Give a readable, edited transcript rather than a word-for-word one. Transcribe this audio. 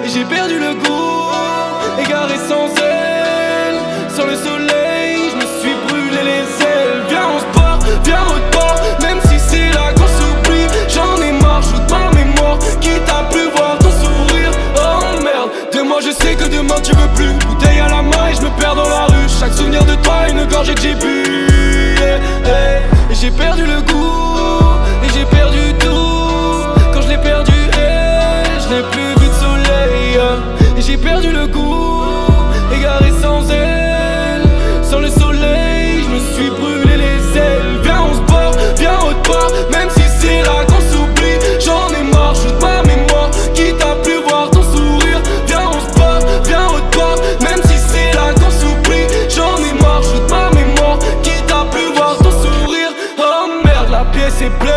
et j'ai perdu le goût. Égaré sans elle, sur le soleil, je me suis brûlé les ailes. Viens on se barre, viens on repart, même si c'est là qu'on s'oublie. J'en ai marre, je de ma mémoire, quitte à plus voir ton sourire. Oh merde, de moi je sais que demain tu veux plus. Bouteille à la main et je me perds dans la rue. Chaque souvenir de toi, une gorgée que j'ai bu. Et j'ai perdu le goût, et j'ai perdu tout. Quand je l'ai perdu, je n'ai plus vu de soleil. Et j'ai perdu le goût, égaré sans elle. Sans le soleil, je me suis brûlé les ailes. Viens on se barre, viens on repart, même si c'est là qu'on s'oublie. J'en ai marre, je de ma mémoire, quitte à plus voir ton sourire. Viens on se barre, viens on repart, même si c'est là qu'on s'oublie. J'en ai marre, je de ma mémoire, quitte à plus voir ton sourire. Oh merde, la pièce est pleine.